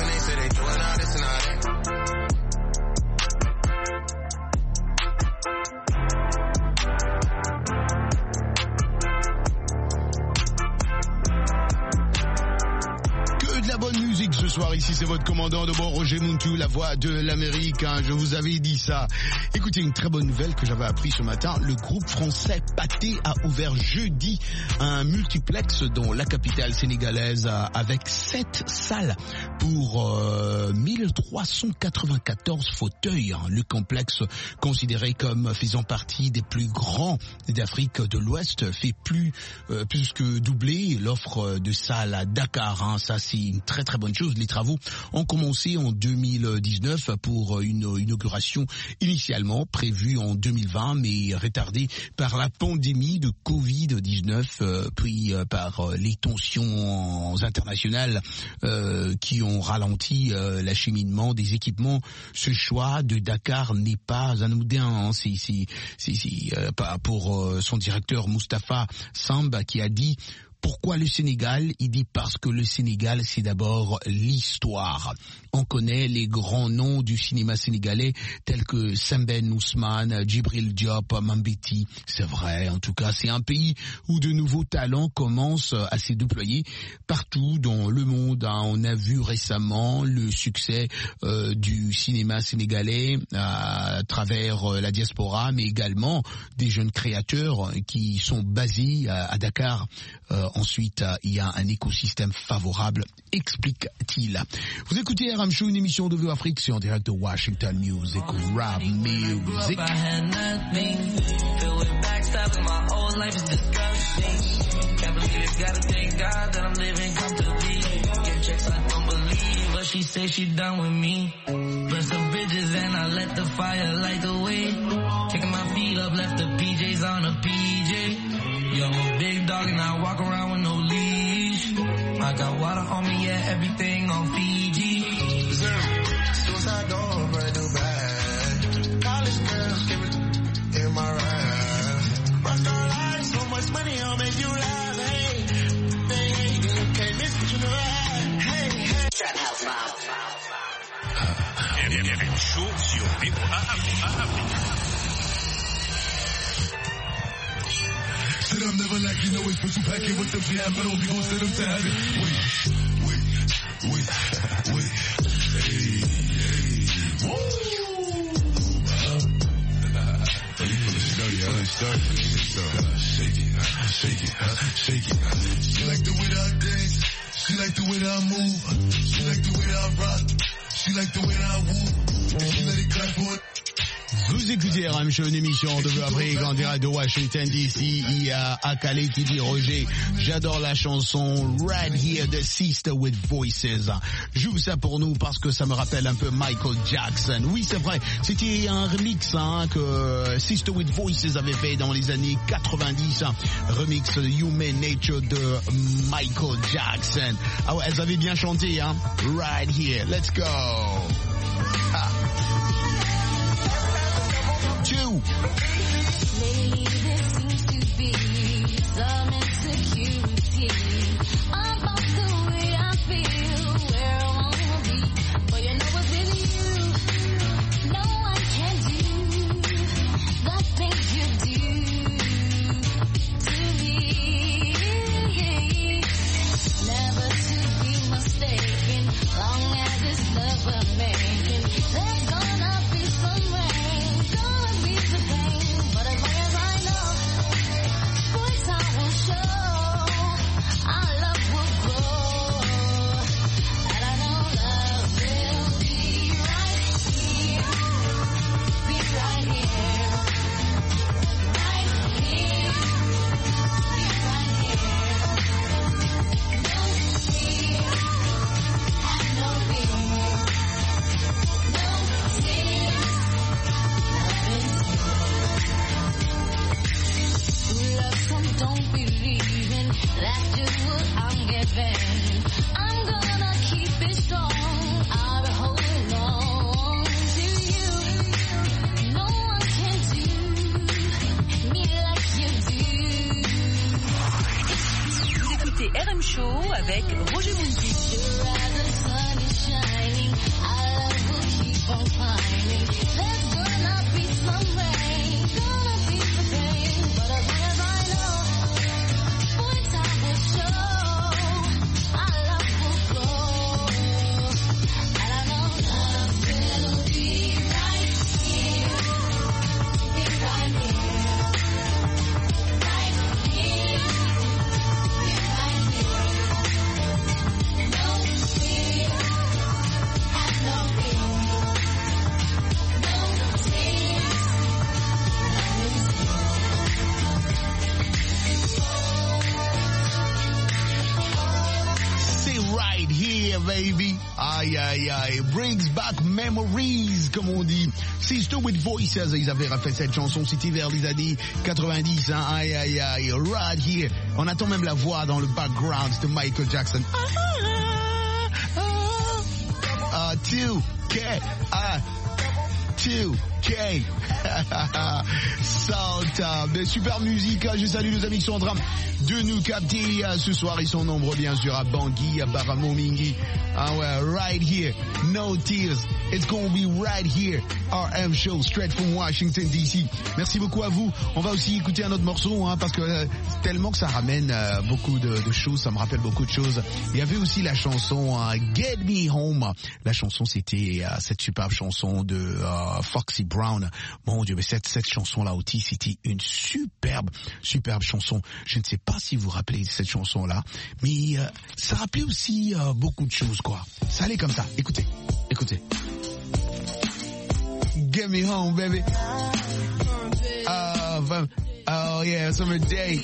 De la bonne musique ce soir, ici c'est votre commandant de bord Roger Muntu, la voix de l'Amérique, hein, je vous avais dit ça. Écoutez, une très bonne nouvelle que j'avais appris ce matin, le groupe français Pathé a ouvert jeudi un multiplex dans la capitale sénégalaise avec 7 salles pour 1394 fauteuils. Hein. Le complexe, considéré comme faisant partie des plus grands d'Afrique de l'Ouest, fait plus que doubler l'offre de salles à Dakar. Hein. Ça c'est une très très bonne chose. Les travaux ont commencé en 2019 pour une inauguration initialement prévue en 2020, mais retardée par la pandémie de Covid-19, puis par les tensions internationales qui ont ralenti l'acheminement des équipements. Ce choix de Dakar n'est pas anodin. C'est pour son directeur Moustapha Samba qui a dit: pourquoi le Sénégal? Il dit parce que le Sénégal, c'est d'abord l'histoire. On connaît les grands noms du cinéma sénégalais tels que Sembène Ousmane, Djibril Diop, Mambéty. C'est vrai, en tout cas, c'est un pays où de nouveaux talents commencent à se déployer partout dans le monde. On a vu récemment le succès du cinéma sénégalais à travers la diaspora, mais également des jeunes créateurs qui sont basés à Dakar. Ensuite, il y a un écosystème favorable, explique-t-il. Vous écoutez RM Show, une émission de Vue Afrique, c'est en direct de Washington Music, Rap Music. She say she done with me. Burn some bridges and I let the fire light the way. Kicking my feet up, left the PJs on a PJ. Yo, I'm a big dog and I walk around with no leash. I got water on me, yeah, everything on Fiji. Suicide door, brand new bag. College girls, give it in my ride. Rockstar life, so much money, I'll make you laugh. Hey, hey, you can't miss what you know. Hey, hey. Trap House Mob. Show sur VOA. Said I'm never like you know it's put you back in with them jam, but don't be gon' set them to have it. Wait. Hey. Woo! You feeling sturdy, huh? Shake it. She like the way that I dance. She like the way that I move. She like the way that I rock. She like the way that I woo. And she let it clap for it. Vous écoutez RM Show, une émission de Vue Afrique en direct de Washington DC. Il y a Akale qui dit: Roger, j'adore la chanson Right Here de Sister with Voices. Joue ça pour nous parce que ça me rappelle un peu Michael Jackson. Oui, c'est vrai, c'était un remix que Sister with Voices avait fait dans les années 90. Remix Human Nature de Michael Jackson. Ah ouais, elles avaient bien chanté, hein. Right Here, let's go. Ha. Lately there seems to be some insecurity about the way I feel, where I wanna be. But you know it's with you, no one can do the things you do to me. Never to be mistaken, long as it's love we're making. There's gonna be some rain. RM Show avec Roger Mundi. baby. Aïe, aïe, aïe. Brings back memories, comme on dit. Sister with Voices, ils avaient refait cette chanson, c'était vers les années 90, hein. Aïe, aïe, aïe. Right here. On attend même la voix dans le background de Michael Jackson. 2K. 2K. Salt, de super musique. Je salue nos amis qui sont en train de nous capter ce soir. Ils sont nombreux, bien sûr, à Bangui, à Baramomingi. Ah ouais, right here. No tears. It's gonna be right here. RM Show, straight from Washington, D.C. Merci beaucoup à vous. On va aussi écouter un autre morceau, hein, parce que tellement que ça ramène beaucoup de choses, ça me rappelle beaucoup de choses. Il y avait aussi la chanson Get Me Home. La chanson, c'était cette superbe chanson de Foxy Brown. Mon Dieu, mais cette chanson-là aussi, c'était une superbe chanson. Je ne sais pas si vous vous rappelez de cette chanson-là, mais ça rappelait aussi beaucoup de choses, quoi. Ça allait comme ça. Écoutez. Get me home, baby. Oh yeah, summer day.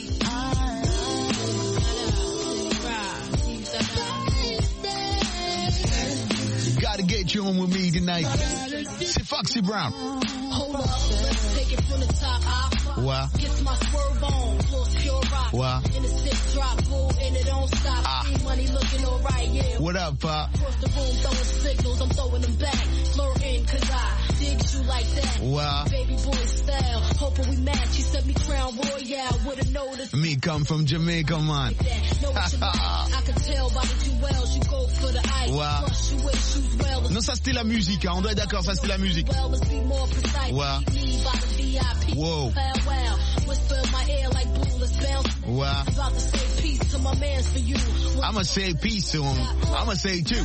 Gotta get you home with me tonight. C'est Foxy Brown. Hold up, let's take it from the top. Wow. Gets my swerve on, full pure rock. Wow. In the six drop, full, and it don't stop. See money looking alright, yeah. What up, Pop? Across the room, throwing signals, I'm throwing them back. Flirting, cause I dig you like that. Wow. Baby boy style, hoping we match. You sent me Crown Royale, would've noticed. Me come from Jamaica, man. Know what you like. I can tell by the jewels, you go for the ice. Wow. Plus you wear shoes well. Non, ça c'était la musique, hein. On doit être d'accord, ça c'était la musique. Well, let's be more precise. Wow. Whoa. Wow. I'ma say peace to him. I'ma say too.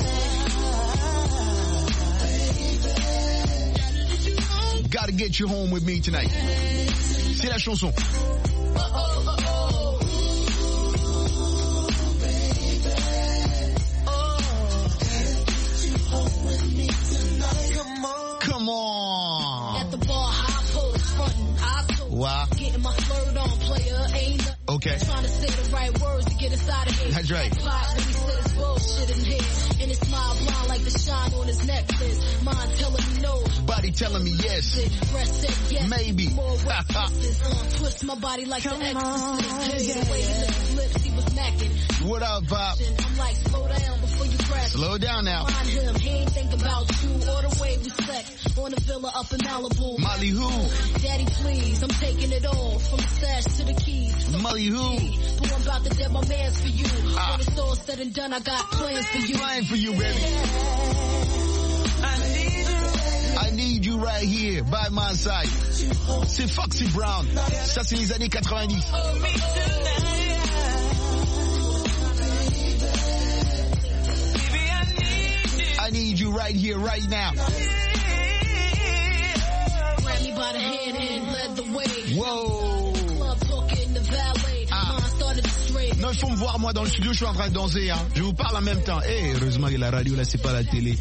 Gotta get you home with me tonight. C'est la chanson. Come on. At the bar, high post, frontin', I told. Wow. Getting my flirt on, player, ain't okay. Trying to say the right words to get us out of here. That's right. Let me say this bullshit in here. And his smile blind like the shine on his necklace. Mind telling me no. Body telling me yes. Breast said yes. Maybe. More wet kisses. Twist my body like the exorcist. The way he licked his lips, he was macking. What up, Pop? I'm like, slow down before you crash. Slow down now. Find him, he ain't think about you or the way we sex. On the villa up in Malibu. Molly who? Daddy, please, I'm taking it all. From the stash to the keys. Molly who? Boy, I'm about to dead my mans for you. When it's all said and done, I got plans for you. Plans for you, baby. I need you right here, by my side. C'est Foxy Brown. Ça, c'est les années 90. I need you right here, right now. Grab me by the hand and led the way. Whoa. Club talking the valet. Mine started to stray. Non, il faut me voir, moi, dans le studio, je suis en train de danser, hein. Je vous parle en même temps. Eh, heureusement que la radio, là, c'est pas la télé.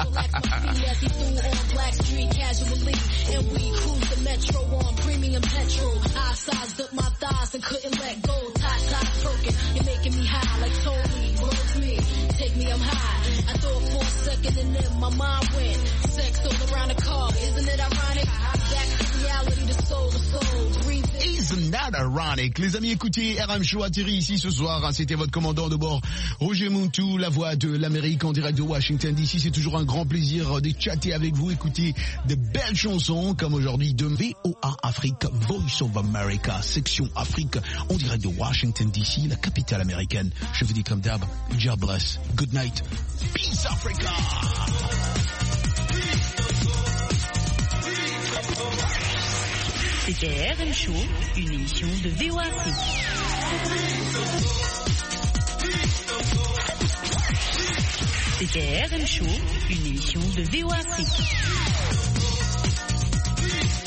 Black Street casually, and we cruise the metro on premium petrol. I sized up my thighs and couldn't let go. Tie broken, you're making me high like Tony. Words me, take me, I'm high. I thought for a second and then my mind went. Sex all around the car, isn't it ironic? Back to reality, the soul to soul. Breathe. Isn't that ironic? Les amis, écoutez, RM Show atterri ici ce soir. C'était votre commandant de bord, Roger Montou, la voix de l'Amérique en direct de Washington DC. C'est toujours un grand plaisir de chatter avec vous, écouter de belles chansons comme aujourd'hui de VOA Afrique, Voice of America, section Afrique en direct de Washington DC, la capitale américaine. Je vous dis comme d'hab, God bless, good night, peace Africa. C'était RM Show, une émission de VOA Afrique. C'était RM Show, une émission de VOA Afrique.